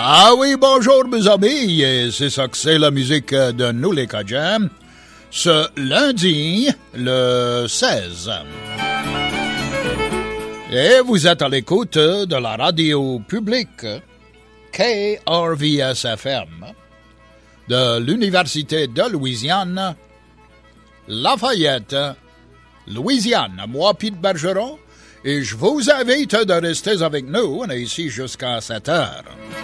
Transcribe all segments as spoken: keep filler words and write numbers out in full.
Ah oui, bonjour mes amis, et c'est ça que c'est la musique de nous les Cajuns, ce lundi, le seize. Et vous êtes à l'écoute de la radio publique K R V S F M de l'Université de Louisiane, Lafayette, Louisiane. Moi, Pete Bergeron, et je vous invite de rester avec nous. On est ici jusqu'à sept heures.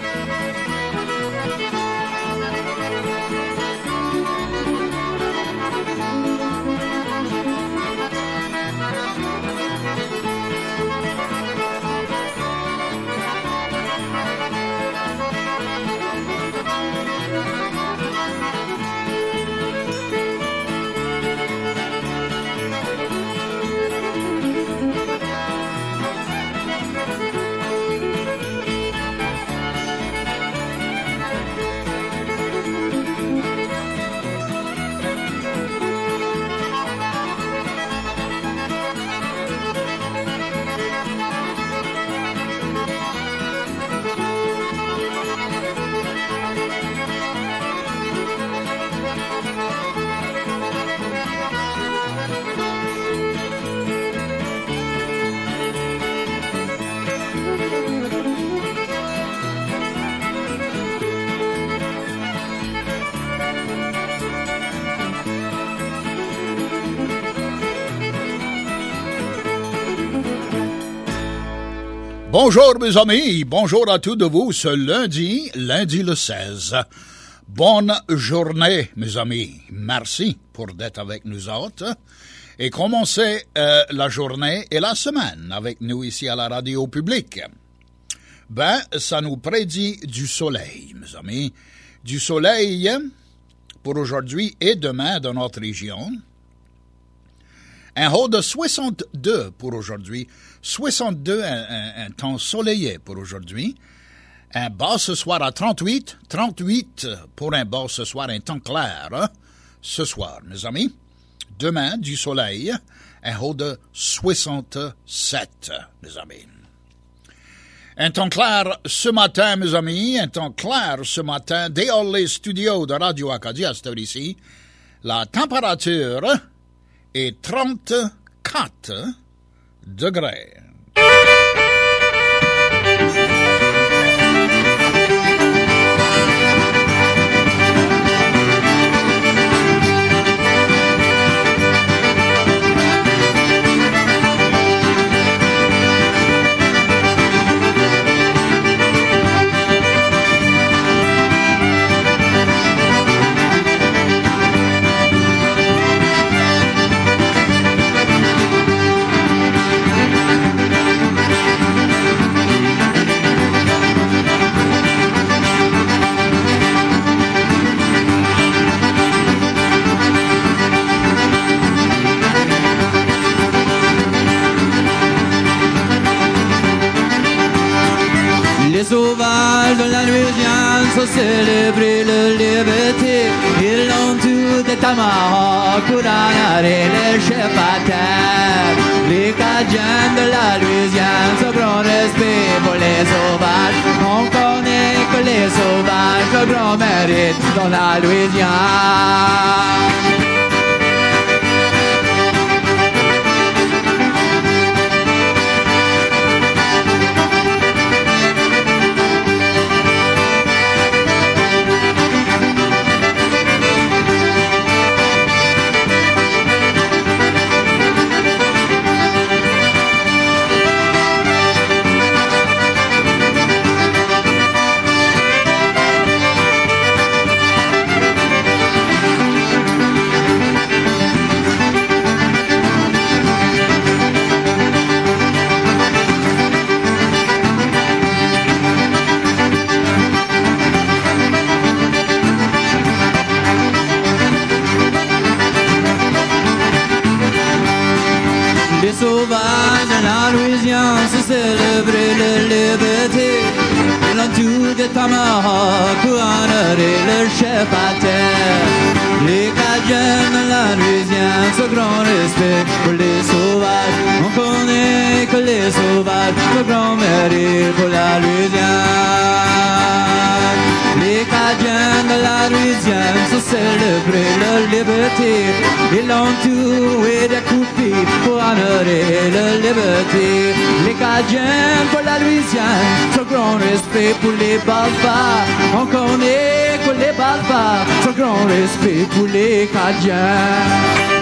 Bonjour mes amis, bonjour à tous de vous ce lundi, lundi le seize. Bonne journée mes amis, merci pour d'être avec nous autres et commencer euh, la journée et la semaine avec nous ici à la radio publique. Ben, ça nous prédit du soleil mes amis, du soleil pour aujourd'hui et demain dans notre région. Un haut de soixante-deux pour aujourd'hui. soixante-deux, un, un, un temps soleillé pour aujourd'hui. Un bas ce soir à trente-huit. trente-huit pour un bas ce soir, un temps clair. Hein? Ce soir, mes amis. Demain, du soleil. Un haut de soixante-sept, mes amis. Un temps clair ce matin, mes amis. Un temps clair ce matin. Dès les studios de Radio Acadie, à cette heure ici. La température est trente-quatre degrés. Les sauvages de la Louisiane sont célébrés le liberté. Ils ont tous des tomahawks pour en arrêter les chefs à terre. Les Cajuns de la Louisiane se grand respect pour les sauvages. On connaît que les sauvages le grand mérite dans la Louisiane. Les sauvages de la Louisiane se célébrer la liberté. Ils ont tous des tomahawks pour honorer le chef à terre. Les Cajuns de la Louisiane, ce grand respect pour les sauvages. On connaît que les sauvages, le grand mérite pour la Louisiane. célébrer la liberté. Ils ont tué des coupés pour honorer la liberté. Les Cadiens pour la Louisiane, trop grand respect pour les Balbas. On connaît que les Balbas, trop grand respect pour les Cadiens.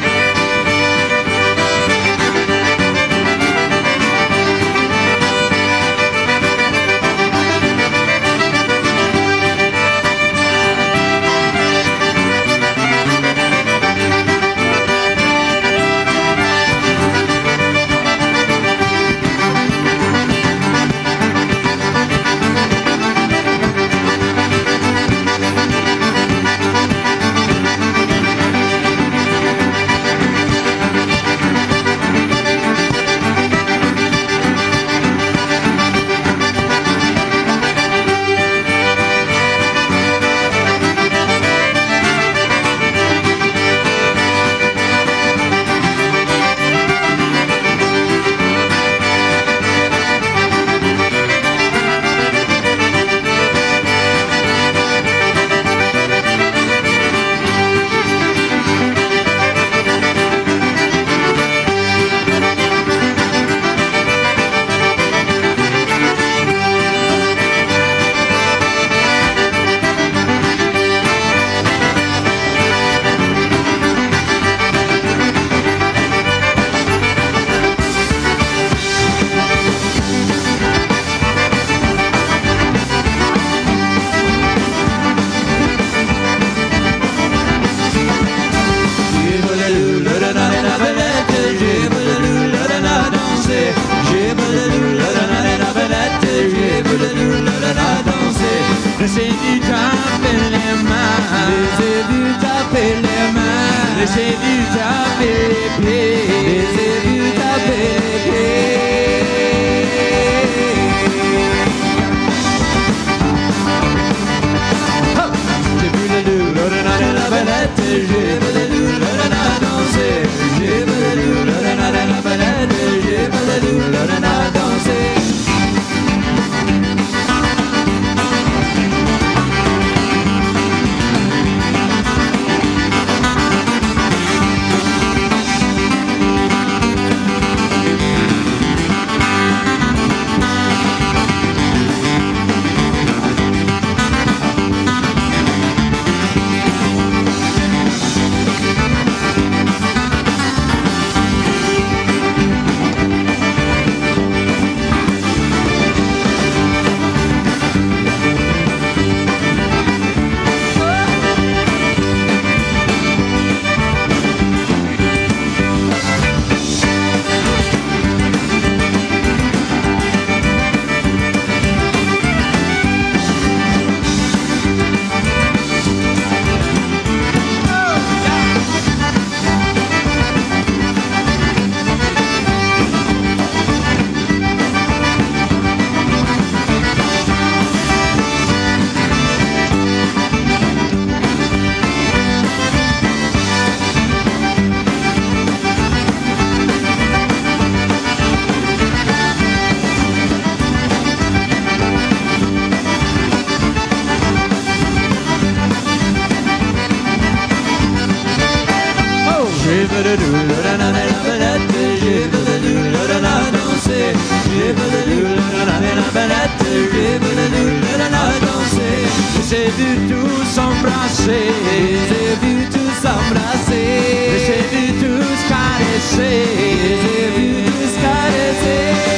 J'ai vu tous s'embrasser, j'ai vu tous s'embrasser, j'ai vu tous caresser, j'ai vu tous caresser.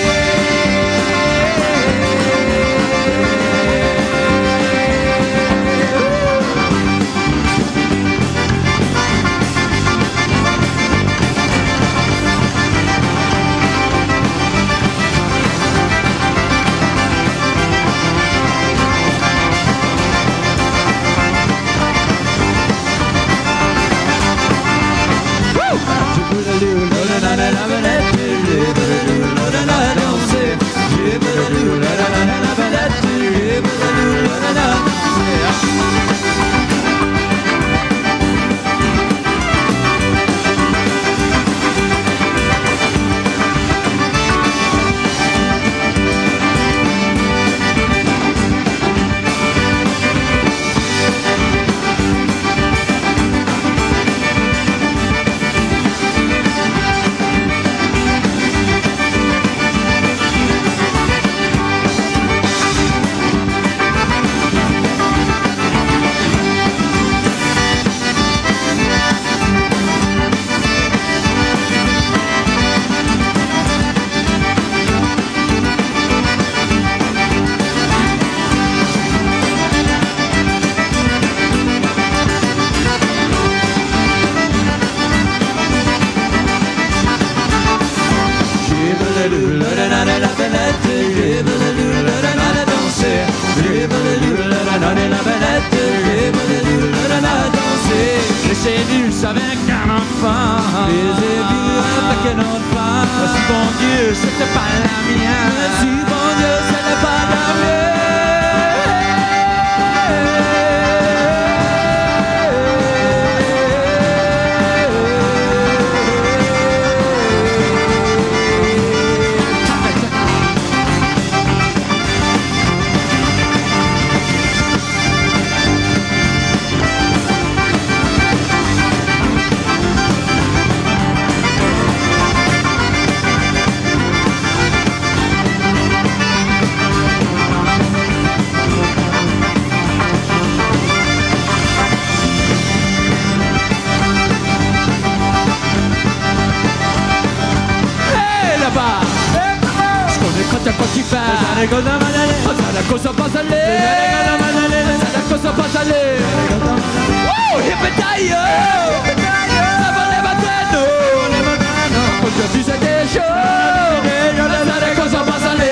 fa. Sai cosa mandale? Sai cosa passale? Sai cosa passale? Oh, hippetaio! La voleva tanto, voleva tanto. Cosa ti sei detto? Sai cosa passale?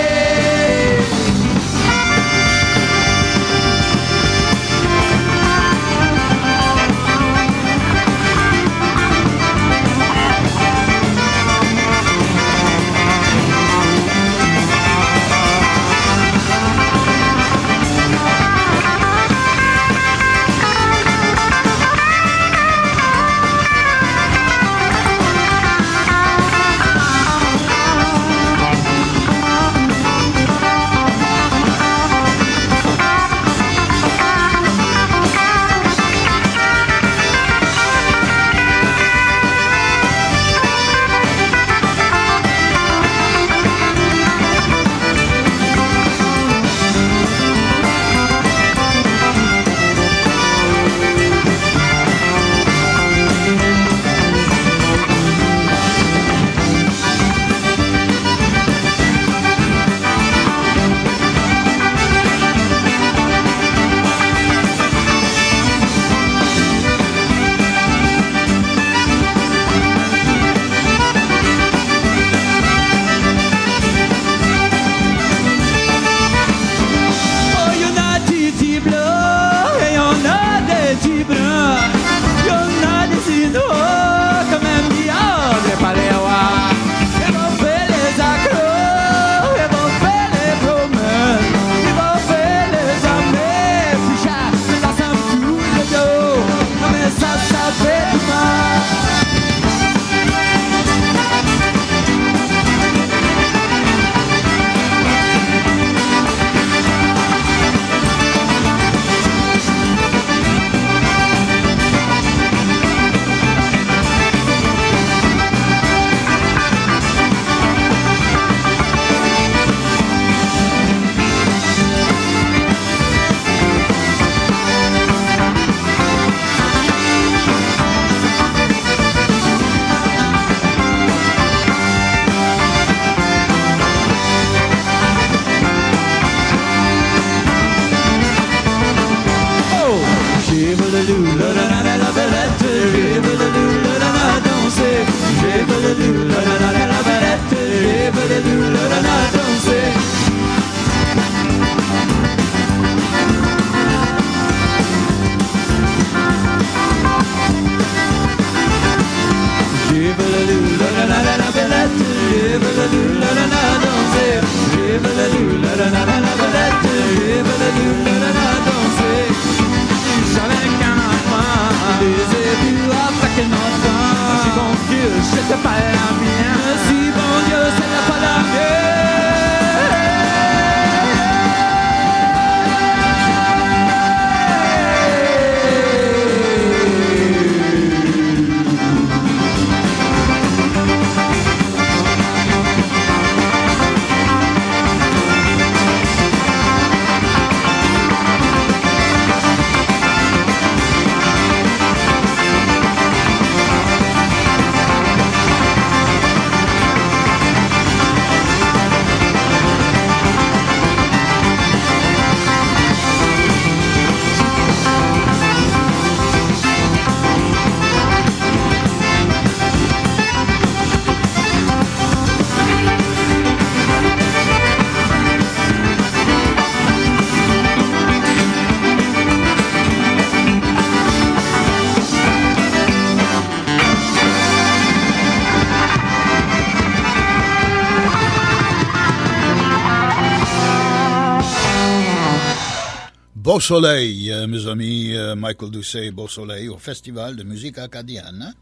Beau Soleil, euh, mes amis, euh, Michael Doucet, Beau Soleil, au Festival de musique acadienne,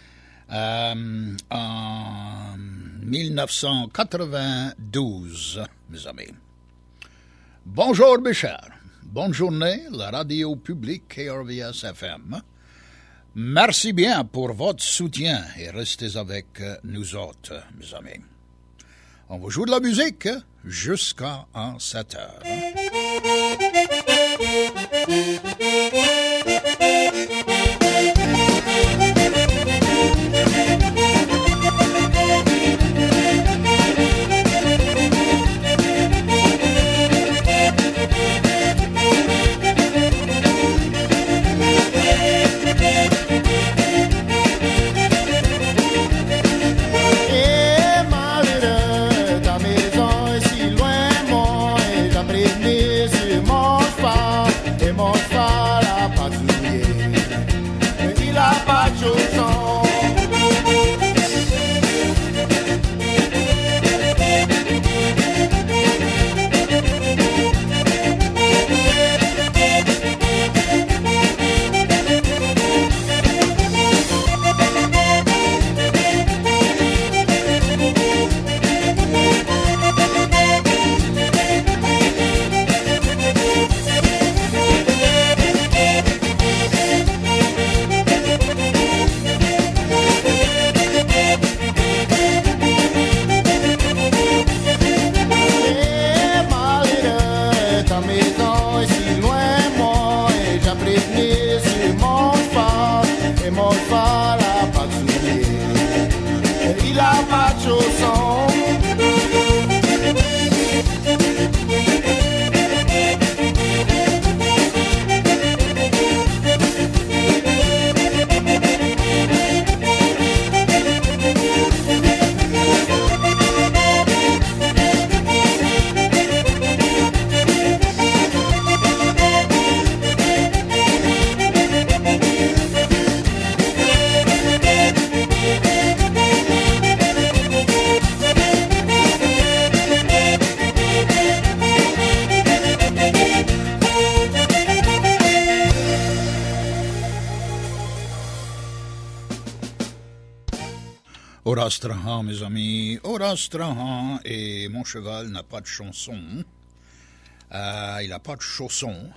euh, en dix-neuf cent quatre-vingt-douze, mes amis. Bonjour, mes chers. Bonne journée, la radio publique K R V S F M. Merci bien pour votre soutien et restez avec nous autres, mes amis. On vous joue de la musique jusqu'à sept heures. Horace Strahan, mes amis, Horace Strahan, et mon cheval n'a pas de chanson. Euh, il n'a pas de chaussons.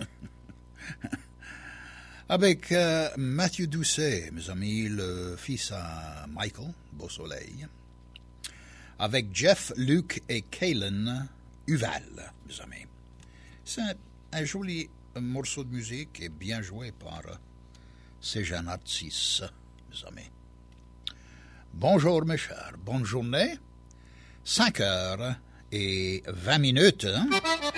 Avec euh, Mathieu Doucet, mes amis, le fils à Michael Beausoleil. Avec Jeff, Luc et Kaylen Huval, mes amis. C'est un, un joli morceau de musique et bien joué par euh, ces jeunes artistes, mes amis. Bonjour mes chers, bonne journée. cinq heures et vingt minutes. Hein?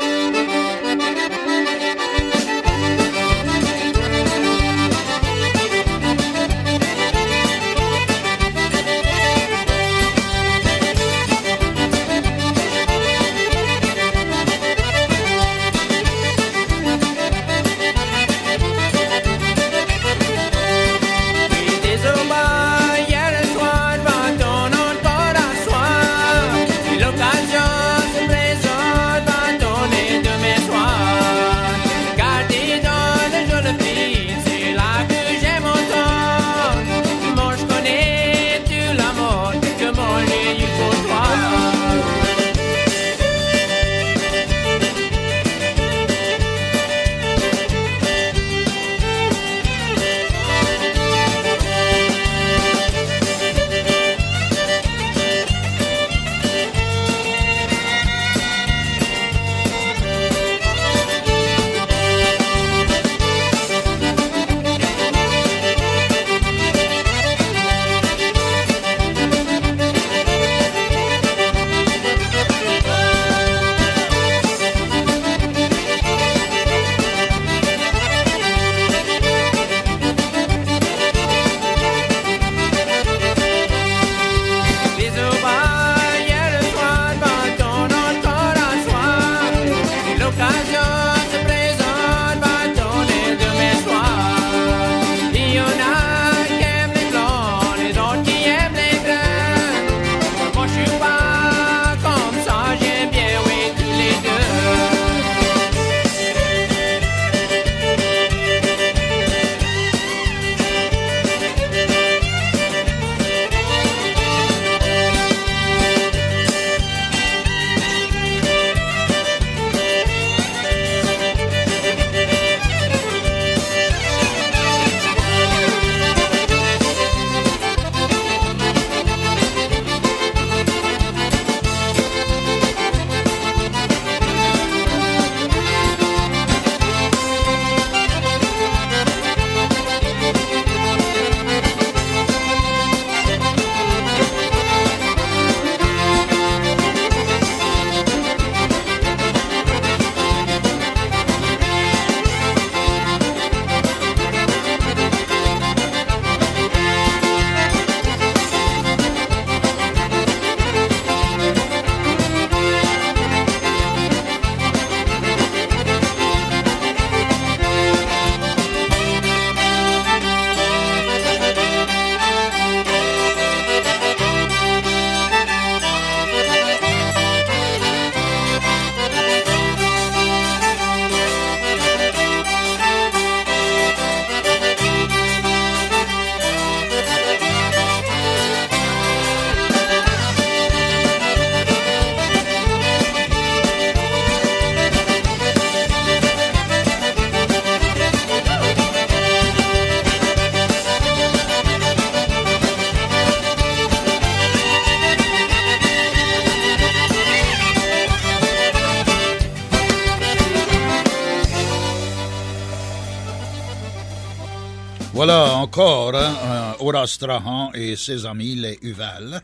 Voilà encore hein, Horace Strahan et ses amis, les Huval,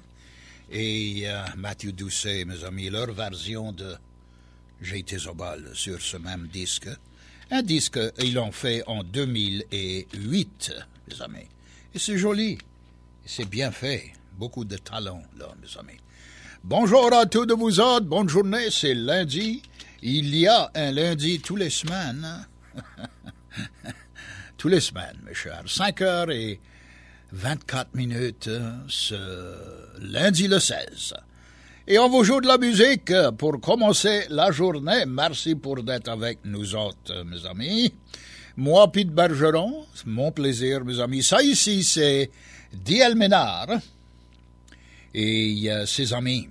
et euh, Mathieu Doucet, mes amis, leur version de J'ai été au bal sur ce même disque. Un disque, ils l'ont fait en deux mille huit, mes amis. Et c'est joli, c'est bien fait, beaucoup de talent, là, mes amis. Bonjour à tous de vous autres, bonne journée, c'est lundi. Il y a un lundi tous les semaines. Tous les semaines, mes chers. cinq heures et vingt-quatre minutes ce lundi le seize. Et on vous joue de la musique pour commencer la journée. Merci pour d'être avec nous autres, mes amis. Moi, Pete Bergeron, mon plaisir, mes amis. Ça ici, c'est D L Ménard. et euh, ses amis.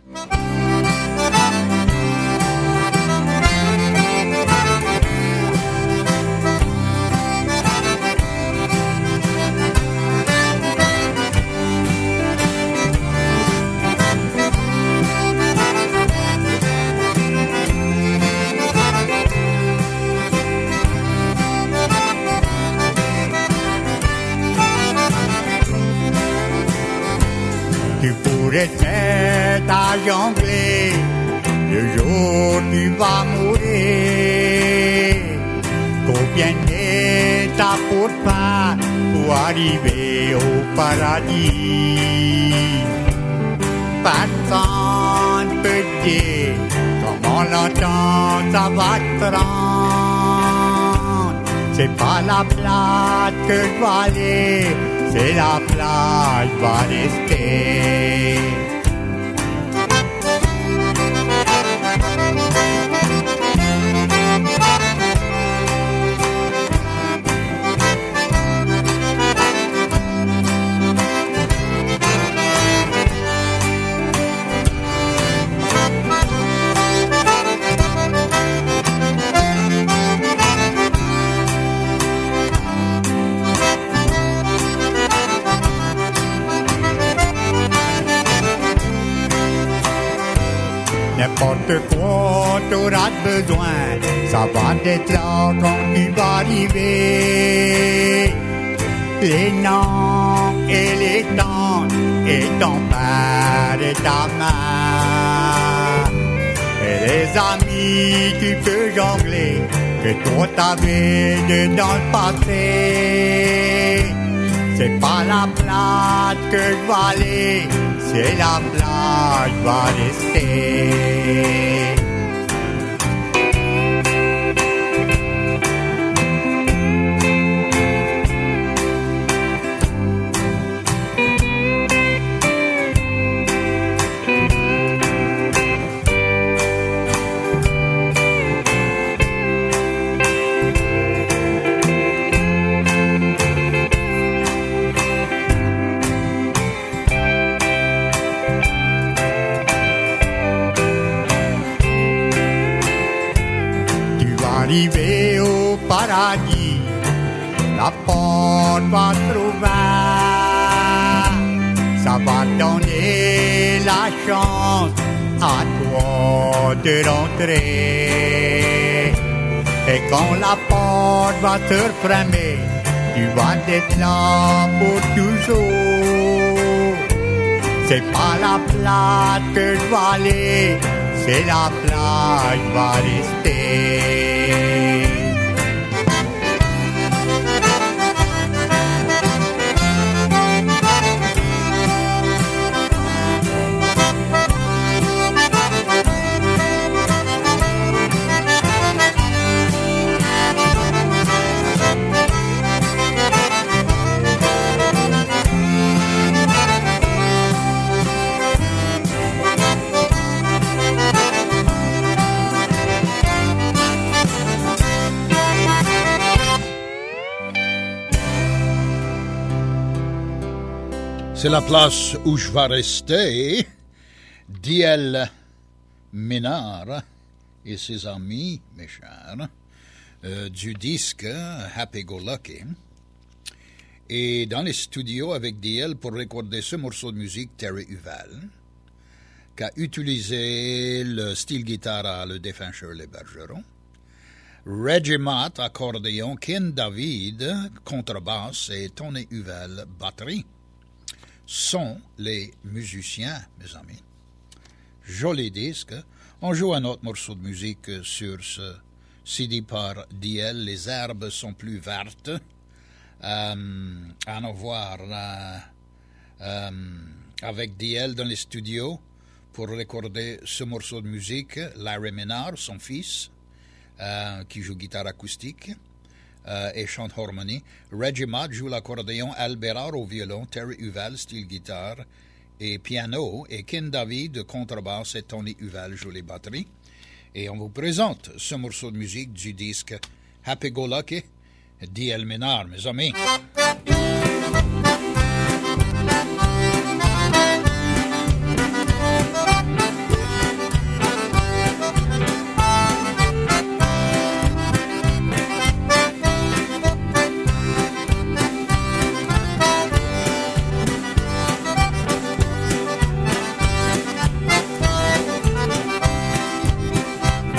Tu pourrais te mettre à jongler le jour tu vas mourir. Combien d'étapes pour faire pour arriver au paradis? Personne peut dire comment longtemps ça va te prendre. C'est pas la plate que je vais aller, c'est la plage va rester. N'importe quoi t'auras besoin, ça va être là quand tu vas arriver. Les noms et les tantes et ton père et ta mère. Et les amis tu peux jongler, que toi t'avais de dans le passé. C'est pas la plate que je vais aller, c'est la plage va rester. Arrivé au paradis, la porte va trouver, ça va donner la chance à toi de rentrer. Et quand la porte va te refermer, tu vas être là pour toujours. C'est pas la plate que je vais aller, c'est la plage va rester. C'est la place où je vais rester. D L Ménard et ses amis, mes chers, euh, du disque Happy Go Lucky. Et dans les studios avec D L pour recorder ce morceau de musique, Terry Huval, qui a utilisé le style guitare à le défunt Shirley Bergeron. Reggie Mott, accordéon, Ken David, contrebasse et Tony Huval, batterie, sont les musiciens, mes amis. Joli disque. On joue un autre morceau de musique sur ce C D par D L. Les herbes sont plus vertes. Euh, à nous voir euh, euh, avec D L dans les studios pour recorder ce morceau de musique. Larry Ménard, son fils, euh, qui joue guitare acoustique euh, et chante harmonie. Reggie Mott joue l'accordéon, Al Bérard au violon, Terry Huval, style guitare et piano, et Ken David, contrebasse, et Tony Huval joue les batteries. Et on vous présente ce morceau de musique du disque Happy Go Lucky, D L Ménard, mes amis.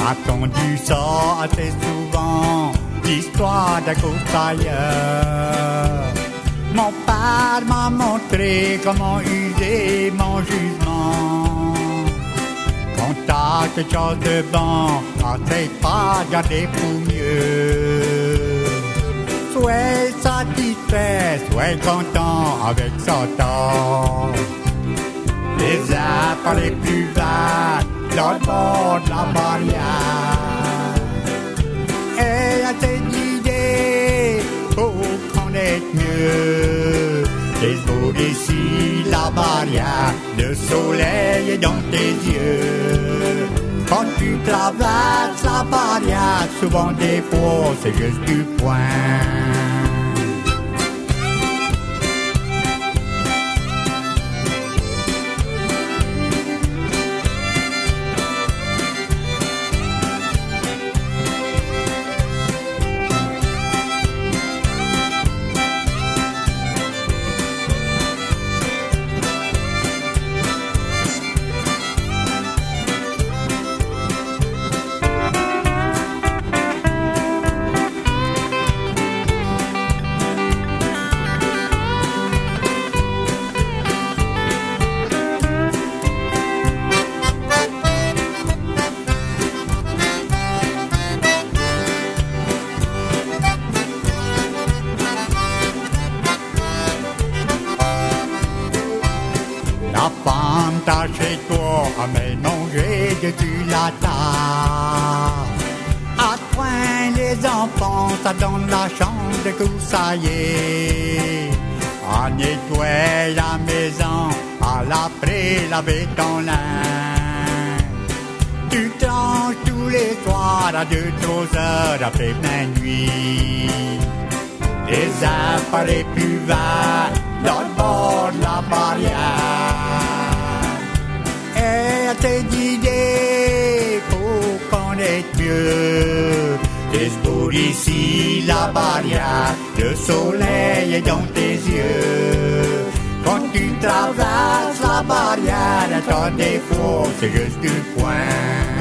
entendu ça assez souvent, l'histoire d'un coursailleur. Mon père m'a montré comment user mon jugement. Quand t'as quelque chose de bon, essaye pas de garder pour mieux. Sois satisfait, sois content avec son temps. Les arbres les plus verts, dans le bord de la barrière. Et à tes idées, pour connaître mieux. Les eaux d'ici, la barrière, le soleil est dans tes yeux. Quand tu traverses la barrière, souvent des fois c'est juste du point. Chez toi, amène manger depuis la table. À point les enfants, ça donne la chance de coursailler. À nettoyer la maison, à l'après laver ton linge. Tu tranches tous les soirs à deux, trois heures après minuit. Les arbres les plus verts, dans le bord de la barrière. Et à tes idées pour connaître mieux. Les beaux d'ici, la barrière, le soleil est dans tes yeux. Quand tu traverses la barrière, à ton défaut, c'est juste du point.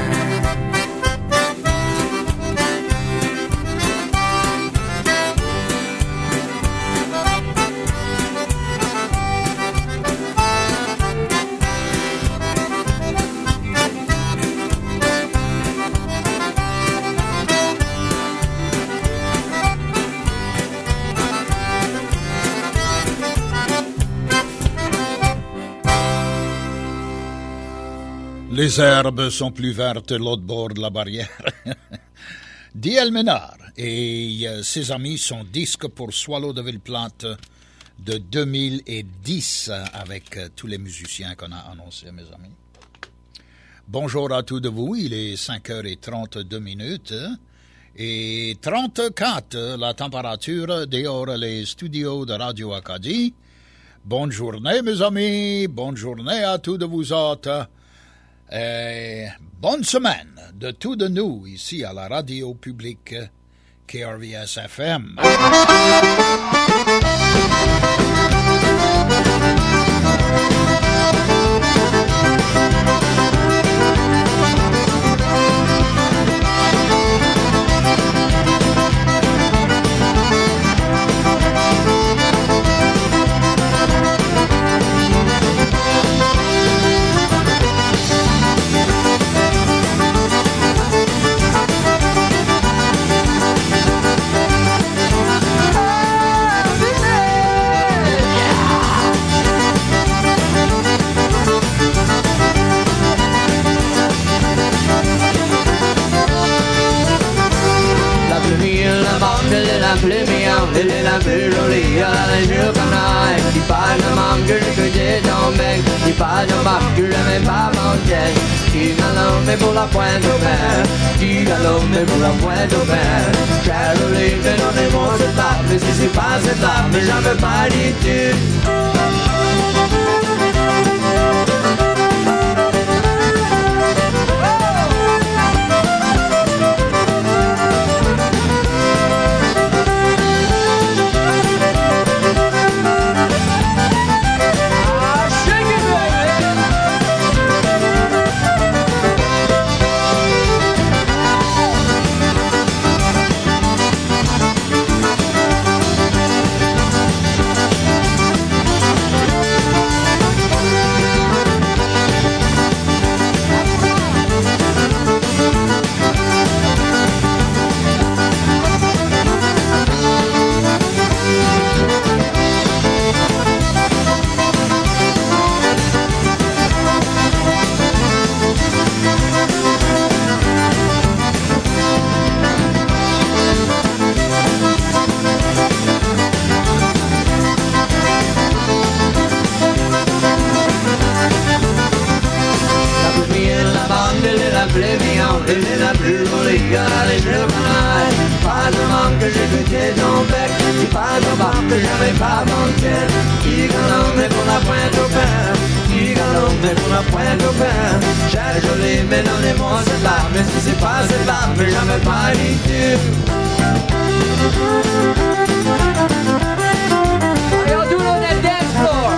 Les herbes sont plus vertes de l'autre bord de la barrière. D L Ménard et euh, ses amis sont disques pour Swallow de Ville-Plate de deux mille dix avec euh, tous les musiciens qu'on a annoncés, mes amis. Bonjour à tous de vous, il est cinq heures trente-deux minutes et trente-quatre la température dehors les studios de Radio Acadie. Bonne journée, mes amis, bonne journée à tous de vous autres. Et bonne semaine de tous de nous ici à la radio publique K R V S F M. La pluie miaule, la pluie jolie, la jour qu'on a, qui parle de mangue, que j'ai dans le bec, qui parle de marque, je n'aime pas manger, qui m'a l'homme pour la pointe au vert, qui m'a l'homme pour la pointe au vert, Caroline, mais non, mais bon, c'est là, mais si c'est pas c'est là, mais j'en veux pas du tout. plus joli que les je le connais. Pas de manque que j'ai goûté ton bec, c'est pas de barbe que j'avais pas manqué. Qui galonne pour la pointe au pain, qui galonne pour la pointe au pain. J'ai joli mais donnez-moi cette barbe, mais si c'est pas cette barbe, mais jamais pas du tout. Y'all do it on that dance floor.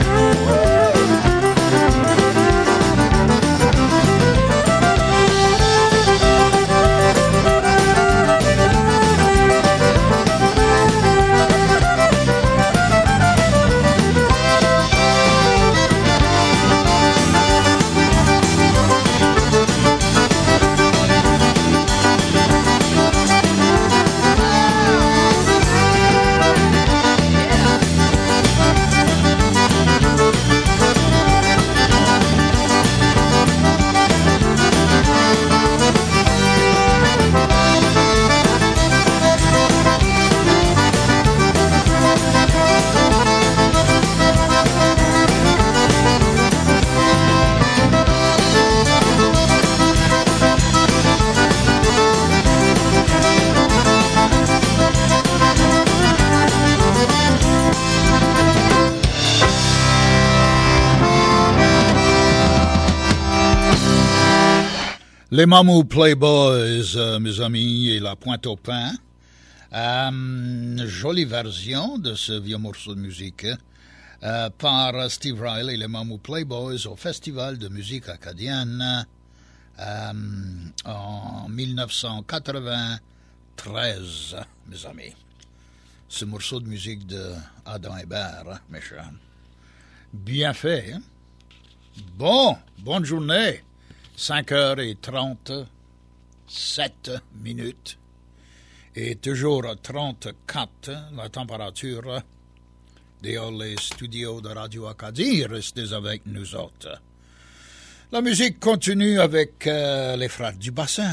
Les Mamou Playboys, euh, mes amis, et la pointe au pain. Euh, jolie version de ce vieux morceau de musique euh, par Steve Riley et les Mamou Playboys au Festival de musique acadienne euh, en dix-neuf cent quatre-vingt-treize, mes amis. Ce morceau de musique de Adam Hébert, mes chers. Bien fait, hein? Bon, bonne journée. cinq heures trente-sept minutes et toujours trente-quatre la température dehors les studios de Radio Acadie. Restez avec nous autres. La musique continue avec euh, les Frères du Bassin.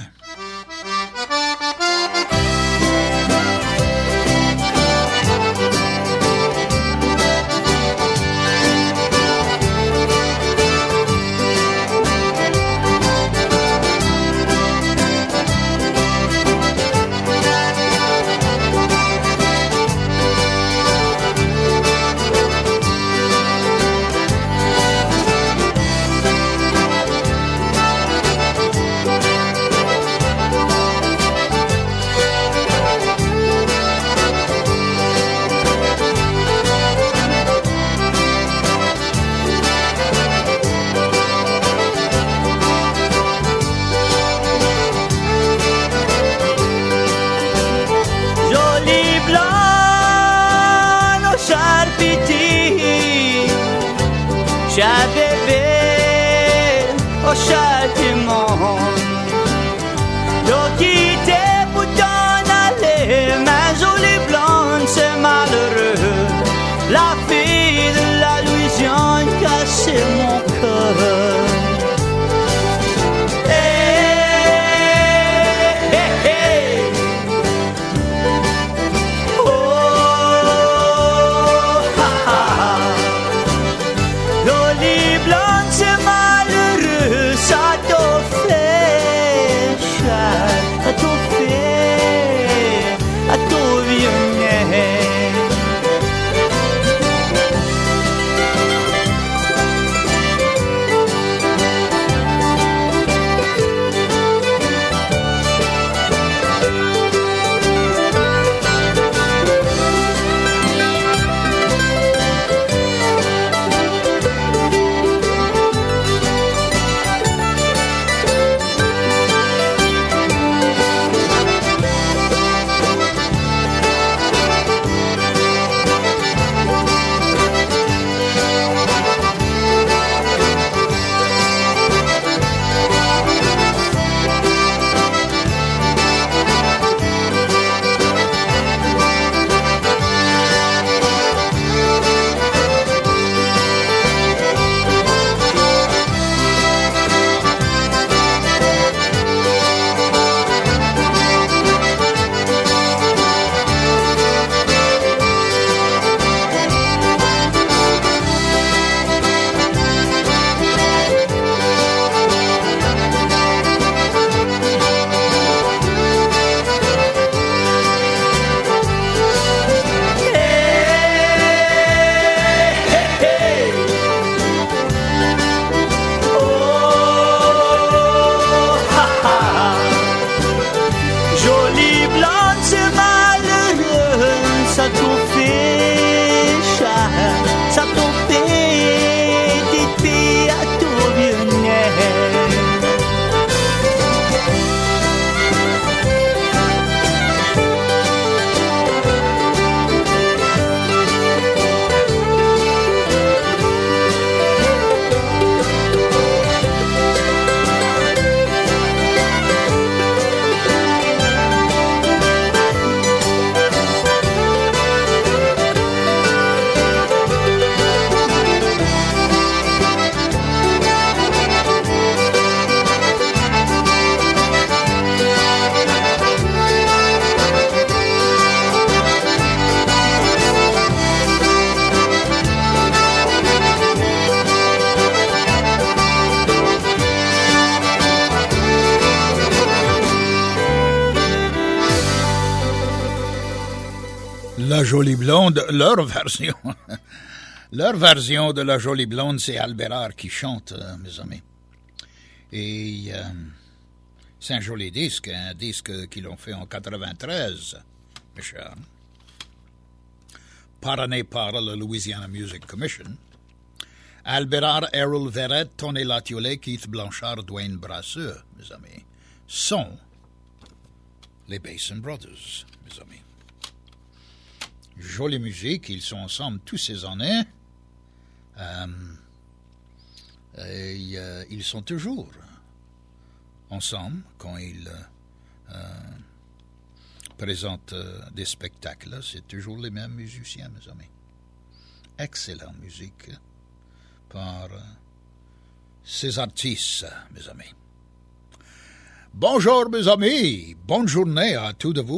Cher bébé, oh cher Timon, l'eau qui t'est pour t'en aller, ma jolie blonde, c'est malheureux. La fille de la Louisiane cassé mon cœur. Blonde, c'est malheureux, ça donne. La Jolie Blonde, leur version. Leur version de La Jolie Blonde, c'est Albérard qui chante, euh, mes amis. Et euh, c'est un joli disque, un disque qu'ils ont fait en quatre-vingt-treize, mes chers. Parrainé par la Louisiana Music Commission. Albérard, Errol Verrett, Tony Latiolais, Keith Blanchard, Dwayne Brasseur, mes amis, sont les Basin Brothers, mes amis. Jolie musique, ils sont ensemble toutes ces années. Euh, et euh, ils sont toujours ensemble quand ils euh, présentent euh, des spectacles. C'est toujours les mêmes musiciens, mes amis. Excellente musique par euh, ces artistes, mes amis. Bonjour, mes amis. Bonne journée à tous de vous.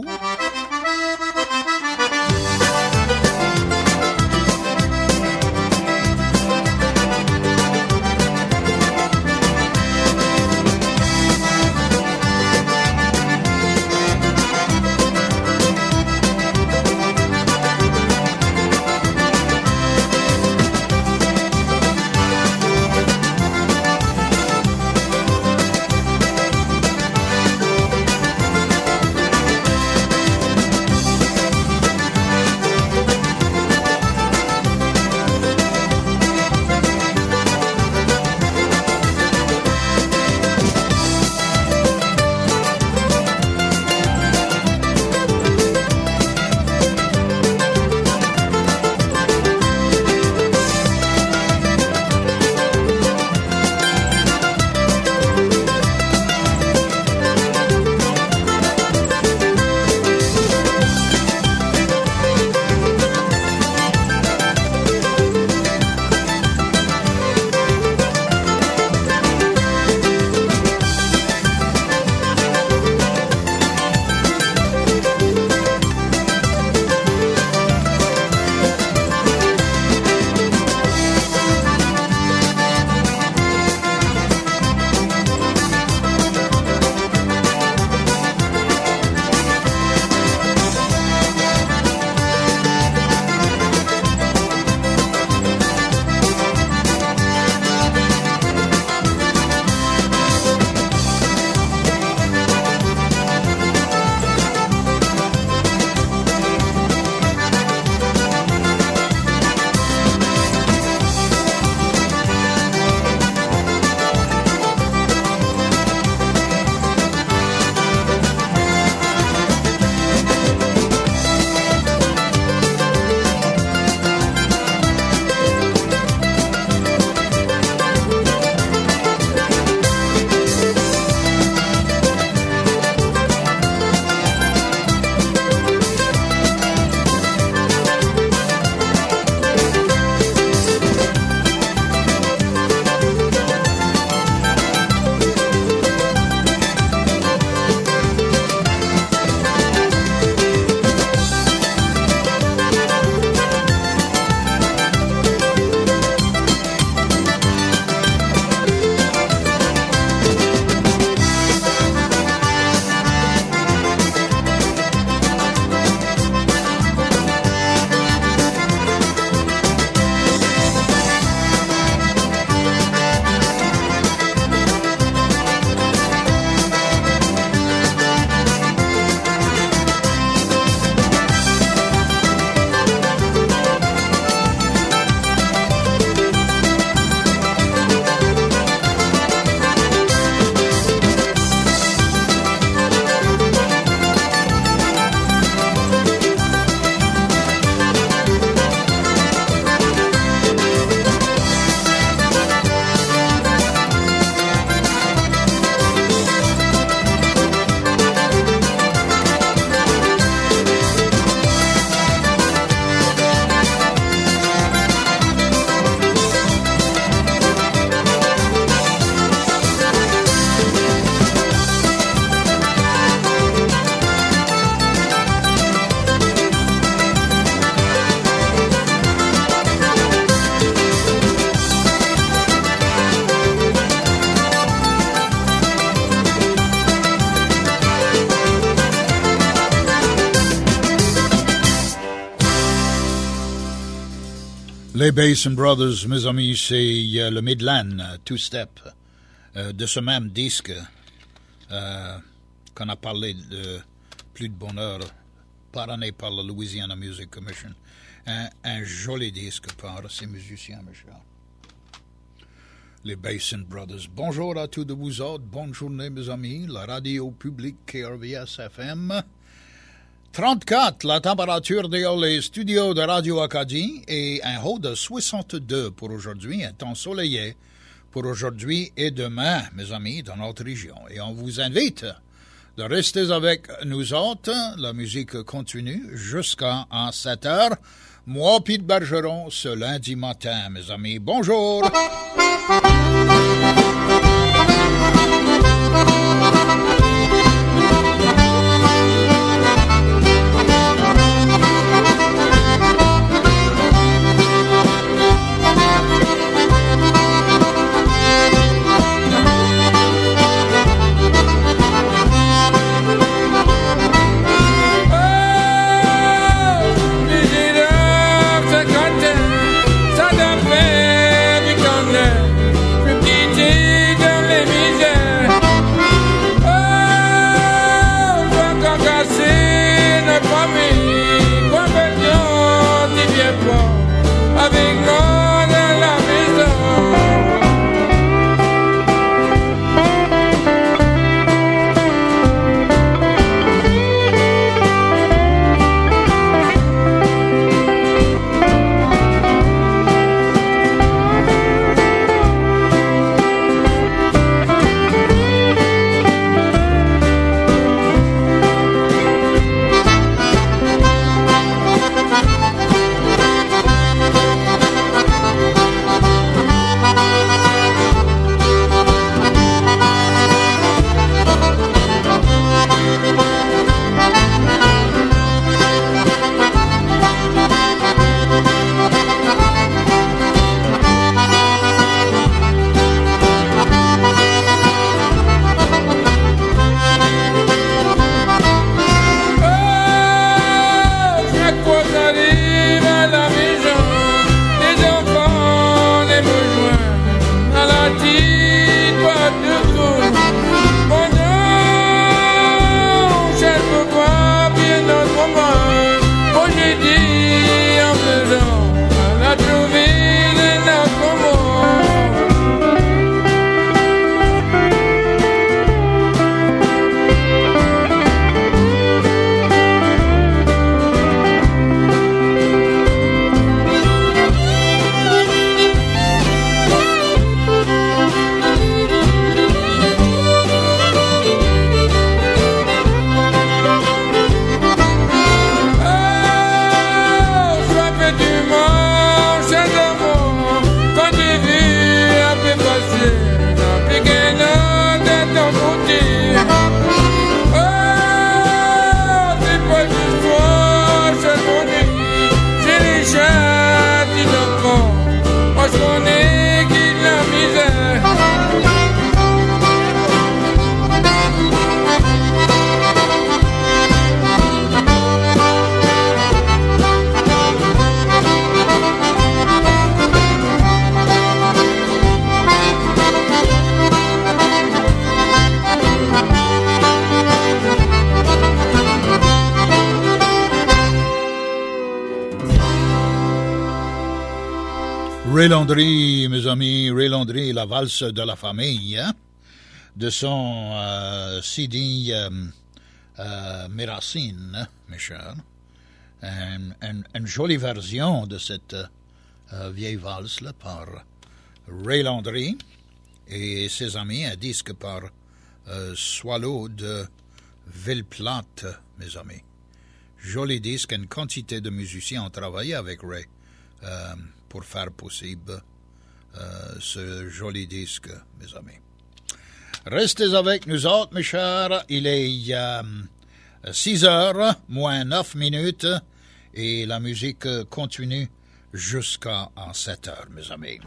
Les Basin Brothers, mes amis, c'est euh, le Midland euh, Two-Step euh, de ce même disque euh, qu'on a parlé de plus de bonheur par année par la Louisiana Music Commission. Un, un joli disque par ces musiciens, mes chers. Les Basin Brothers. Bonjour à tous de vous autres. Bonne journée, mes amis. La radio publique K R V S F M. trente-quatre, la température dans les studios de Radio Acadie et un haut de soixante-deux pour aujourd'hui, un temps soleillé pour aujourd'hui et demain, mes amis, dans notre région. Et on vous invite de rester avec nous autres. La musique continue jusqu'à sept heures. Moi, Pete Bergeron, ce lundi matin, mes amis. Bonjour! Ray Landry, mes amis, Ray Landry, la valse de la famille, hein, de son euh, C D euh, euh, Mes Racines, mes chers. Une, une, une jolie version de cette euh, vieille valse-là par Ray Landry et ses amis, un disque par euh, Swallow de Ville-Plate, mes amis. Joli disque, une quantité de musiciens ont travaillé avec Ray euh, pour faire possible euh, ce joli disque, mes amis. Restez avec nous autres, mes chers. Il est euh, six heures, moins neuf minutes, et la musique continue jusqu'à sept heures, mes amis.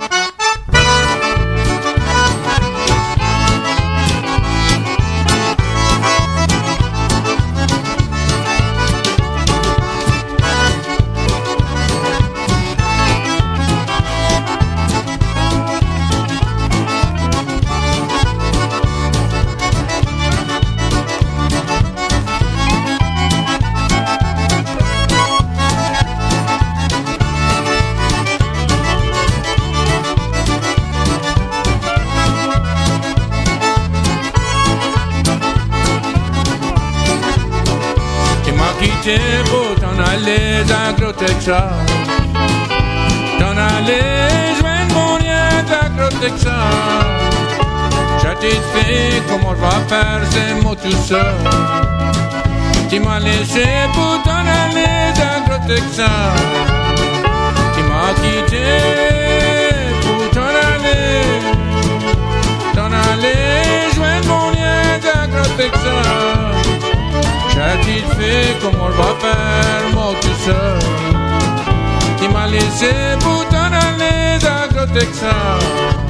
quitté pour t'en aller à Gros-Texas. T'en aller joindre mon lien à Gros-Texas. J'ai dit fait comment je vais faire ces mots tout seul. Tu m'as laissé pour t'en aller à Gros-Texas. Tu m'as quitté pour t'en aller. T'en aller joindre mon lien à Gros-Texas. J'ai-t-il fait comment je vais faire moi tout seul. Tu m'as laissé pour t'en aller à Gros-Texas.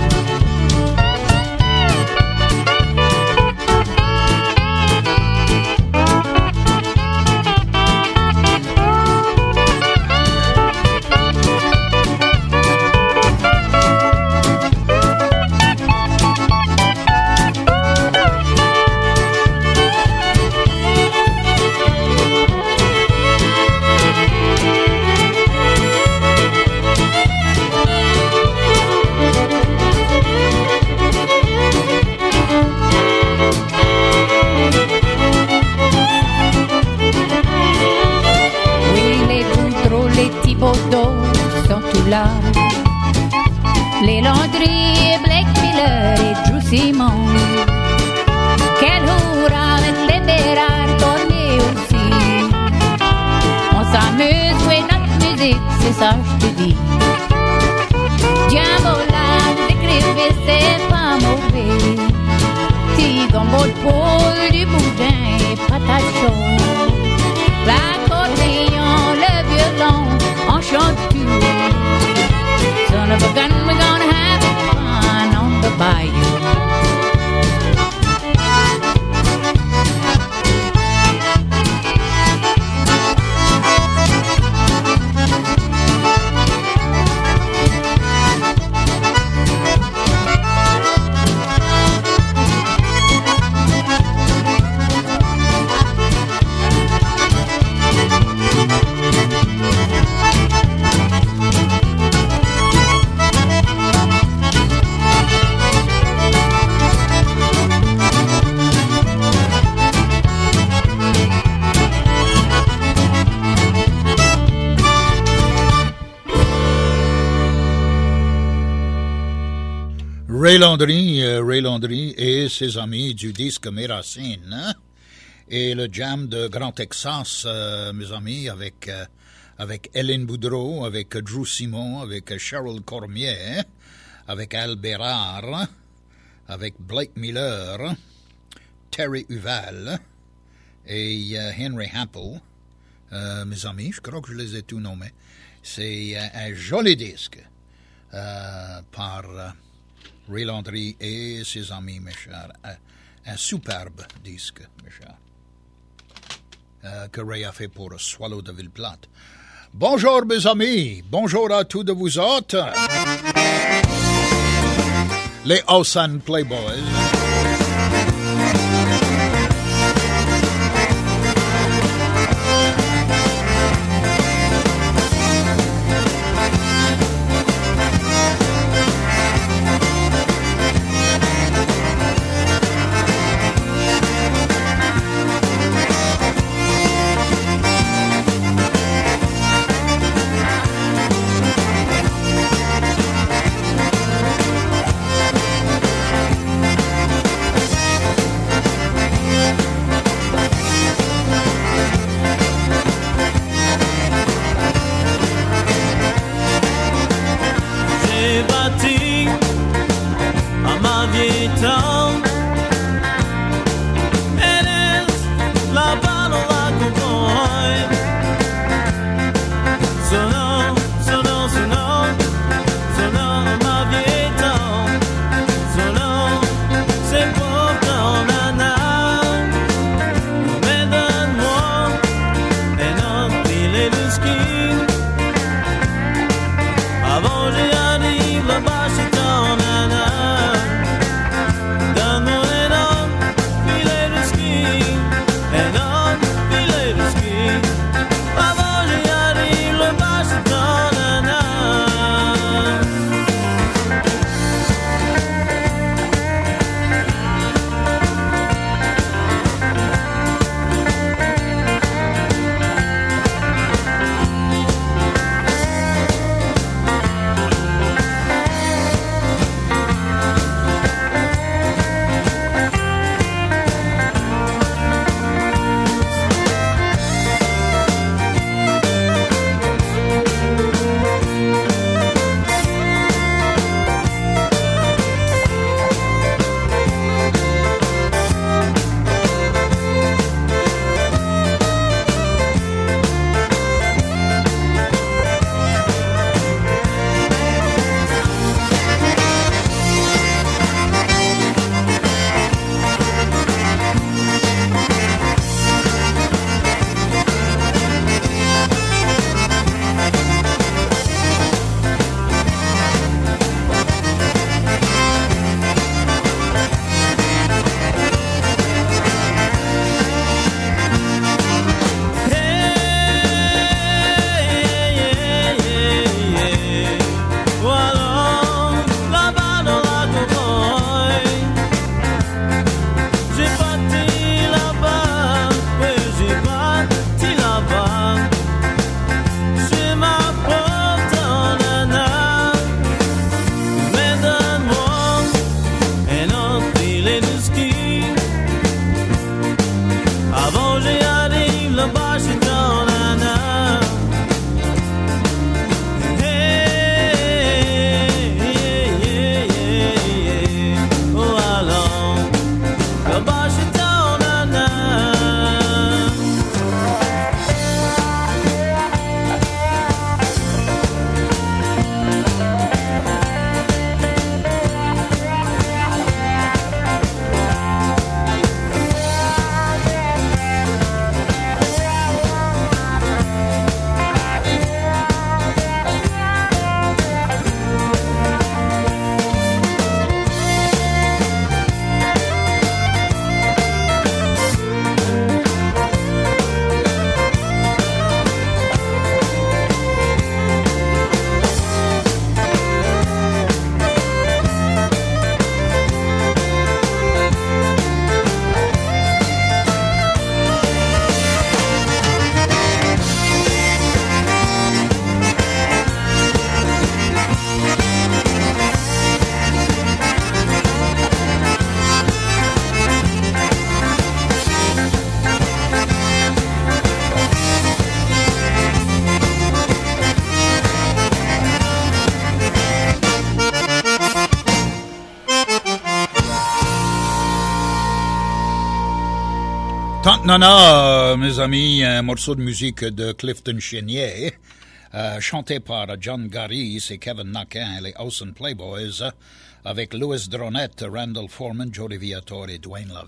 sont tous là. Les Landry, Blake Miller et Drew Simon. Quel hurrah avec les Bérard Cormier aussi. On s'amuse, jouer notre musique, c'est ça je te dis. Diambola, vous écrivez, c'est pas mauvais. Petit gombo de poule, du boudin et patate chaude. L'accordéon, le violon, on chante tout. Son of a gun, we're gonna have fun on the bayou. Ray Landry, euh, Ray Landry et ses amis du disque Mes Racines, hein? Et le jam de Grand Texas, euh, mes amis, avec euh, avec Hélène Boudreau, avec Drew Simon, avec Cheryl Cormier, hein? Avec Al Bérard, avec Blake Miller, Terry Huval et euh, Henry Hampel, euh, mes amis, je crois que je les ai tous nommés. C'est euh, un joli disque euh, par euh, Ray Landry et ses amis, mes chers. Un, un superbe disque, mes chers, euh, que Ray a fait pour Swallow de Ville-Plate. Bonjour, mes amis. Bonjour à tous de vous autres. Les Osan Playboys. la Washingtonana. Hey, yeah, yeah, yeah, yeah. Oh, along la Washingtonana. Nana, mes amis, un morceau de musique de Clifton Chenier, euh, chanté par John Garris et Kevin Naquin et les Hausen Playboys, avec Louis Dronette, Randall Foreman, Jody Viator et Dwayne Love.